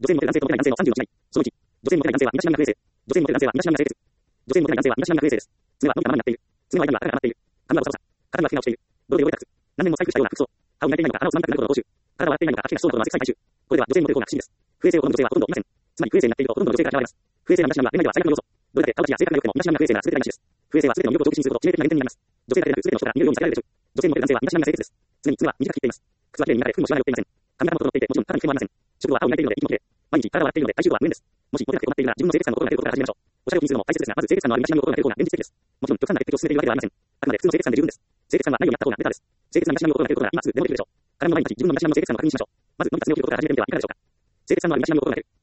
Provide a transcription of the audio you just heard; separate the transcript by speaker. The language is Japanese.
Speaker 1: 女性にモテる男性とモテない男性の31枚。その1、女性にモテない男性は身だしなみが不衛生。女性にモテない男性は身だしなみが清潔。女性にモテない男性は身だしなみが不衛生です。爪は伸びたままになっている。爪の間には垢が溜まっている。髪はボサボサ。体には隙間をしている。泥で汚れた靴。何年も細工したような服装。歯を磨いていないのか、穴をつまみたくなるほどの口臭。体は洗っていないのか、足がしそうなほどの汗臭い体臭。これでは女性にモテる方が不思議です。不衛生を好む女性はほとんどいません。つまり不衛生になっているとほとんどの女性から嫌われます。不衛生な身だしなみは恋愛では最悪の要素。どれだけ顔立ちや性格が良くても身だしなみが不衛生なら全て台無しです。不衛生は全ての魅力を上口にすると致命的な減点になります。女性だけでなく全ての人から見るようにされるでしょう。女性にモテる男性は身だしなみが清潔です。常に爪は短く切っています。靴はきれいに磨かれ、服もシワが寄っていません。髪型も整っていて、もちろん体に危険もありません。食後は歯を磨いているので息もきれい。毎日体を洗っているので体臭度は無縁です。もしモテなくて困っているなら自分の清潔感を心がけることから始めましょう。おしゃれを気にするのも大切ですが、まず清潔感のある身だしなみを心がける方が現実的です。もちろん極端な潔癖を進めているわけではありません。あくまで普通の清潔感で十分です。清潔感はないようになった方がベターです。清潔な身だしなみを心がけることが今すぐでもできるでしょう。体の前に立ち自分の身だしなみの清潔感を確認しましょう。まず伸びた爪を切ることから始めてみてはいかがでしょうか。清潔感のある身だしなみを心がける。